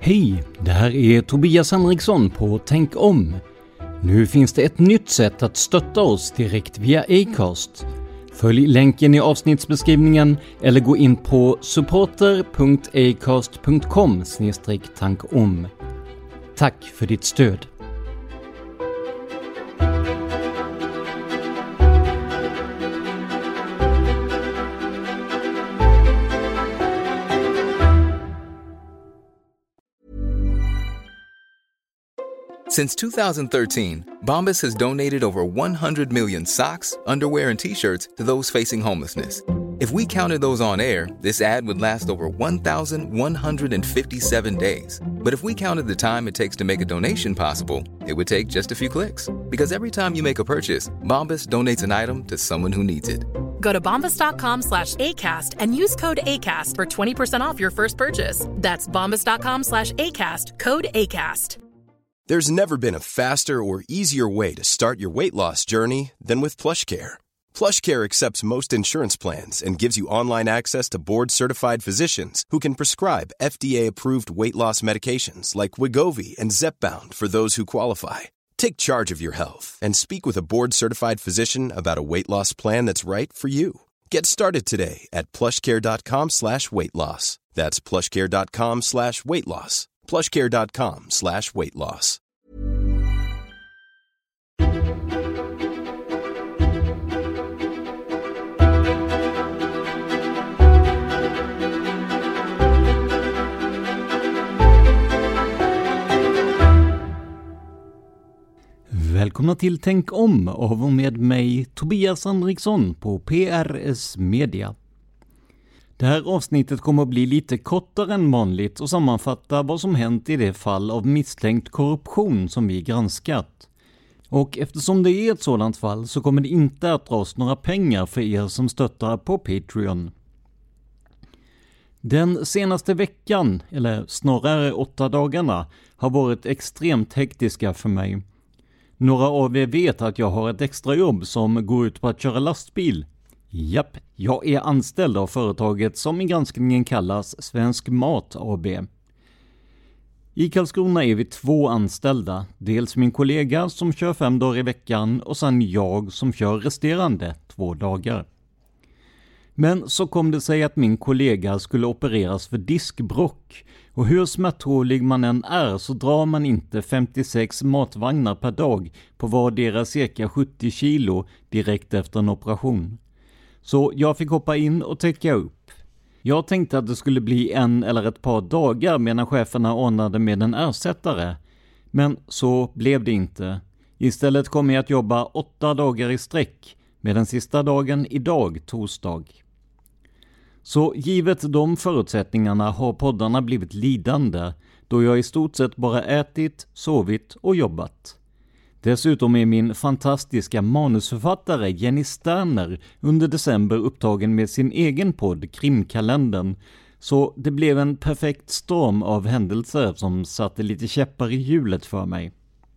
Hej, det här är Tobias Henriksson på Tänk om. Nu finns det ett nytt sätt att stötta oss direkt via Acast. Följ länken i avsnittsbeskrivningen eller gå in på supporter.acast.com/tankom. Tack för ditt stöd. Since 2013, Bombas has donated over 100 million socks, underwear, and T-shirts to those facing homelessness. If we counted those on air, this ad would last over 1,157 days. But if we counted the time it takes to make a donation possible, it would take just a few clicks. Because every time you make a purchase, Bombas donates an item to someone who needs it. Go to bombas.com/ACAST and use code ACAST for 20% off your first purchase. That's bombas.com/ACAST, code ACAST. There's never been a faster or easier way to start your weight loss journey than with PlushCare. PlushCare accepts most insurance plans and gives you online access to board-certified physicians who can prescribe FDA-approved weight loss medications like Wegovy and Zepbound for those who qualify. Take charge of your health and speak with a board-certified physician about a weight loss plan that's right for you. Get started today at plushcare.com/weightloss. That's plushcare.com/weightloss. plushcare.com/weightloss. Välkomna till Tänk om av och med mig Tobias Henriksson på PRS Media. Det här avsnittet kommer att bli lite kortare än vanligt och sammanfatta vad som hänt i det fall av misstänkt korruption som vi granskat. Och eftersom det är ett sådant fall så kommer det inte att dras några pengar för er som stöttar på Patreon. Den senaste veckan, eller snarare 8 dagarna, har varit extremt hektiska för mig. Några av er vet att jag har ett extrajobb som går ut på att köra lastbil. Japp, jag är anställd av företaget som i granskningen kallas Svensk Mat AB. I Karlskrona är vi 2 anställda, dels min kollega som kör 5 dagar i veckan och sen jag som kör resterande 2 dagar. Men så kom det sig att min kollega skulle opereras för diskbråck och hur smärttålig man än är så drar man inte 56 matvagnar per dag på vardera cirka 70 kilo direkt efter en operation. Så jag fick hoppa in och täcka upp. Jag tänkte att det skulle bli 1 eller ett par dagar medan cheferna ordnade med en ersättare. Men så blev det inte. Istället kommer jag att jobba 8 dagar i sträck med den sista dagen idag, torsdag. Så givet de förutsättningarna har poddarna blivit lidande då jag i stort sett bara ätit, sovit och jobbat. Dessutom är min fantastiska manusförfattare Jenny Sterner under december upptagen med sin egen podd Krimkalendern, så det blev en perfekt storm av händelser som satte lite käppar i hjulet för mig.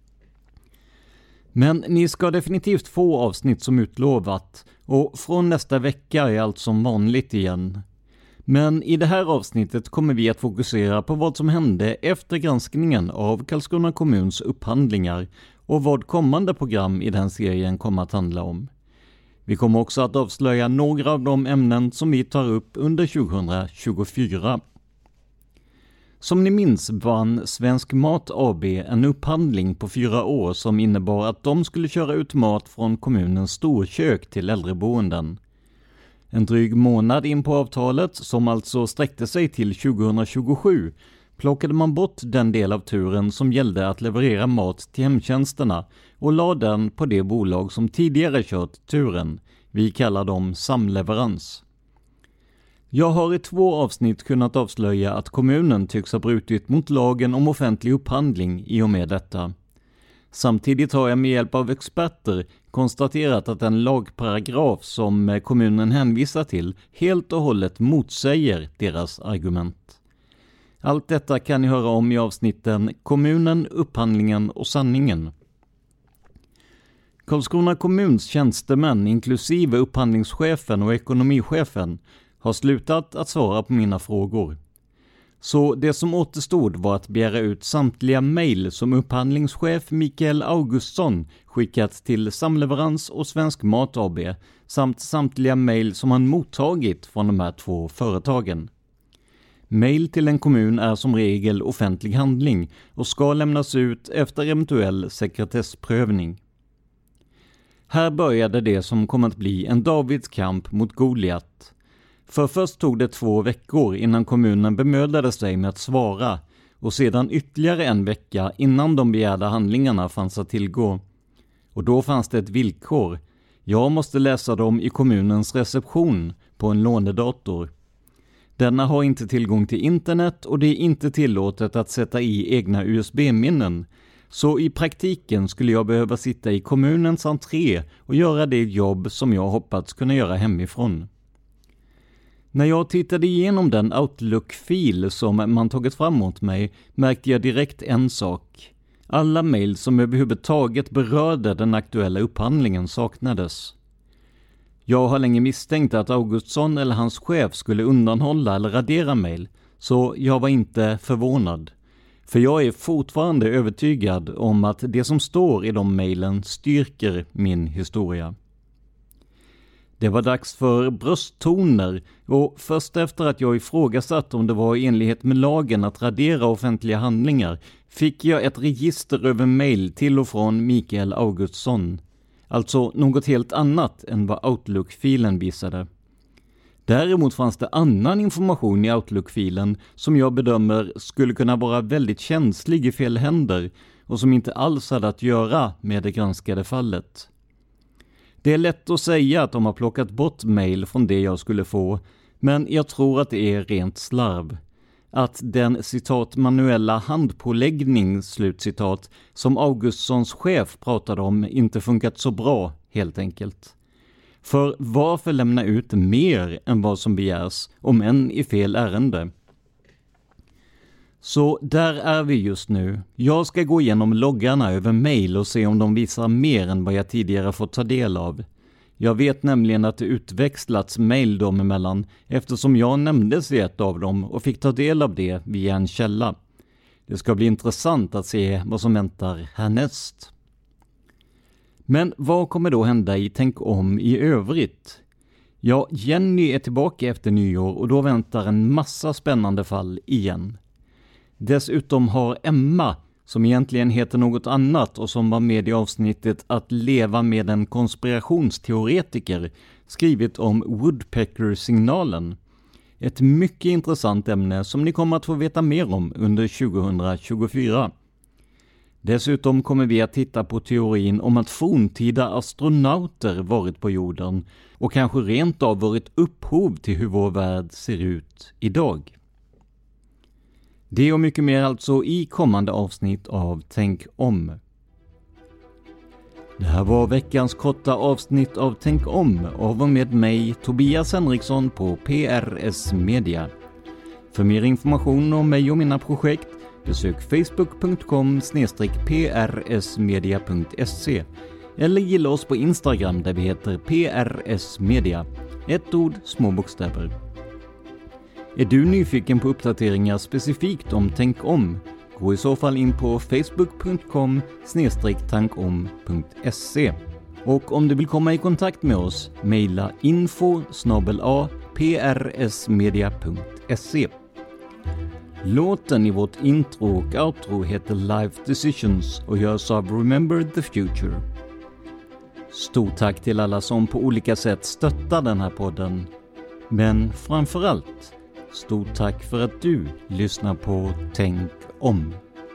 Men ni ska definitivt få avsnitt som utlovat och från nästa vecka är allt som vanligt igen. Men i det här avsnittet kommer vi att fokusera på vad som hände efter granskningen av Karlskrona kommuns upphandlingar och vad kommande program i den serien kommer att handla om. Vi kommer också att avslöja några av de ämnen som vi tar upp under 2024. Som ni minns vann Svensk Mat AB en upphandling på 4 år som innebar att de skulle köra ut mat från kommunens storkök till äldreboenden. En dryg månad in på avtalet, som alltså sträckte sig till 2027, plockade man bort den del av turen som gällde att leverera mat till hemtjänsterna och la den på det bolag som tidigare kört turen. Vi kallar dem samleverans. Jag har i 2 avsnitt kunnat avslöja att kommunen tycks ha brutit mot lagen om offentlig upphandling i och med detta. Samtidigt har jag med hjälp av experter konstaterat att den lagparagraf som kommunen hänvisar till helt och hållet motsäger deras argument. Allt detta kan ni höra om i avsnitten Kommunen, upphandlingen och sanningen. Karlskrona kommuns tjänstemän, inklusive upphandlingschefen och ekonomichefen, har slutat att svara på mina frågor. Så det som återstod var att begära ut samtliga mejl som upphandlingschef Mikael Augustsson skickat till Samleverans och Svensk Mat AB samt samtliga mejl som han mottagit från de här 2 företagen. Mejl till en kommun är som regel offentlig handling och ska lämnas ut efter eventuell sekretessprövning. Här började det som kom att bli en Davids kamp mot Goliat. För först tog det 2 veckor innan kommunen bemödade sig med att svara och sedan ytterligare en vecka innan de begärda handlingarna fanns att tillgå. Och då fanns det ett villkor. Jag måste läsa dem i kommunens reception på en lånedator. Denna har inte tillgång till internet och det är inte tillåtet att sätta i egna USB-minnen. Så i praktiken skulle jag behöva sitta i kommunens entré och göra det jobb som jag hoppats kunna göra hemifrån. När jag tittade igenom den Outlook-fil som man tagit fram åt mig märkte jag direkt en sak. Alla mejl som överhuvudtaget berörde den aktuella upphandlingen saknades. Jag har länge misstänkt att Augustsson eller hans chef skulle undanhålla eller radera mejl, så jag var inte förvånad. För jag är fortfarande övertygad om att det som står i de mejlen styrker min historia. Det var dags för brösttoner och först efter att jag ifrågasatt om det var i enlighet med lagen att radera offentliga handlingar fick jag ett register över mejl till och från Mikael Augustsson. Alltså något helt annat än vad Outlook-filen visade. Däremot fanns det annan information i Outlook-filen som jag bedömer skulle kunna vara väldigt känslig i fel händer och som inte alls hade att göra med det granskade fallet. Det är lätt att säga att de har plockat bort mejl från det jag skulle få, men jag tror att det är rent slarv. Att den citat manuella handpåläggning slutcitat som Augustssons chef pratade om inte funkat så bra helt enkelt. För varför lämna ut mer än vad som begärs om än i fel ärende? Så där är vi just nu. Jag ska gå igenom loggarna över mejl och se om de visar mer än vad jag tidigare fått ta del av. Jag vet nämligen att det utväxlats mejl dem emellan eftersom jag nämndes i ett av dem och fick ta del av det via en källa. Det ska bli intressant att se vad som väntar härnäst. Men vad kommer då hända i Tänk om i övrigt? Ja, Jenny är tillbaka efter nyår och då väntar en massa spännande fall igen. Dessutom har Emma, som egentligen heter något annat och som var med i avsnittet Att leva med en konspirationsteoretiker, skrivit om Woodpecker-signalen. Ett mycket intressant ämne som ni kommer att få veta mer om under 2024. Dessutom kommer vi att titta på teorin om att forntida astronauter varit på jorden och kanske rent av varit upphov till hur vår värld ser ut idag. Det och mycket mer alltså i kommande avsnitt av Tänk om. Det här var veckans korta avsnitt av Tänk om av och med mig Tobias Henriksson på PRS Media. För mer information om mig och mina projekt besök facebook.com/prsmedia.se eller gilla oss på Instagram där vi heter PRS Media. Ett ord, små bokstäver. Är du nyfiken på uppdateringar specifikt om Tänk om? Gå i så fall in på facebook.com/tankom.se. Och om du vill komma i kontakt med oss, mejla info@prsmedia.se. Låten i vårt intro och outro heter Life Decisions och görs av Remember the Future. Stort tack till alla som på olika sätt stöttar den här podden. Men framförallt, stort tack för att du lyssnar på Tänk om.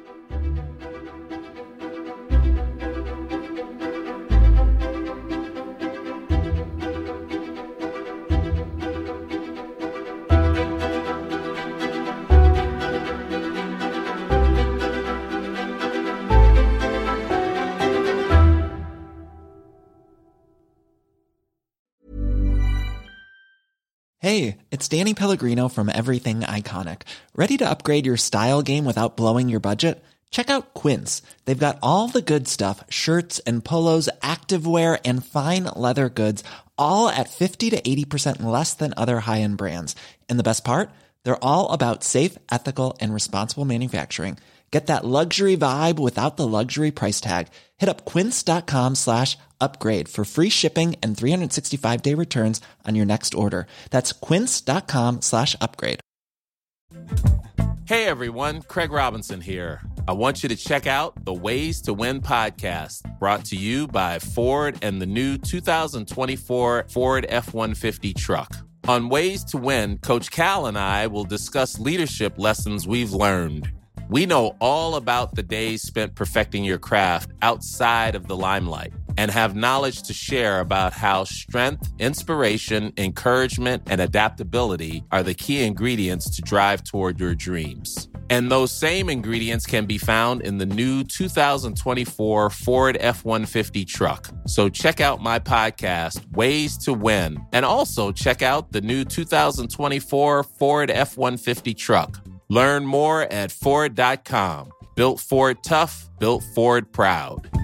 Hey, it's Danny Pellegrino from Everything Iconic. Ready to upgrade your style game without blowing your budget? Check out Quince. They've got all the good stuff, shirts and polos, activewear and fine leather goods, all at 50 to 80% less than other high-end brands. And the best part? They're all about safe, ethical, and responsible manufacturing. Get that luxury vibe without the luxury price tag. Hit up quince.com/upgrade for free shipping and 365-day returns on your next order. That's quince.com/upgrade. Hey everyone, Craig Robinson here. I want you to check out the Ways to Win podcast, brought to you by Ford and the new 2024 Ford F-150 truck. On Ways to Win, Coach Cal and I will discuss leadership lessons we've learned. We know all about the days spent perfecting your craft outside of the limelight and have knowledge to share about how strength, inspiration, encouragement, and adaptability are the key ingredients to drive toward your dreams. And those same ingredients can be found in the new 2024 Ford F-150 truck. So check out my podcast, Ways to Win, and also check out the new 2024 Ford F-150 truck. Learn more at Ford.com. Built Ford tough, built Ford proud.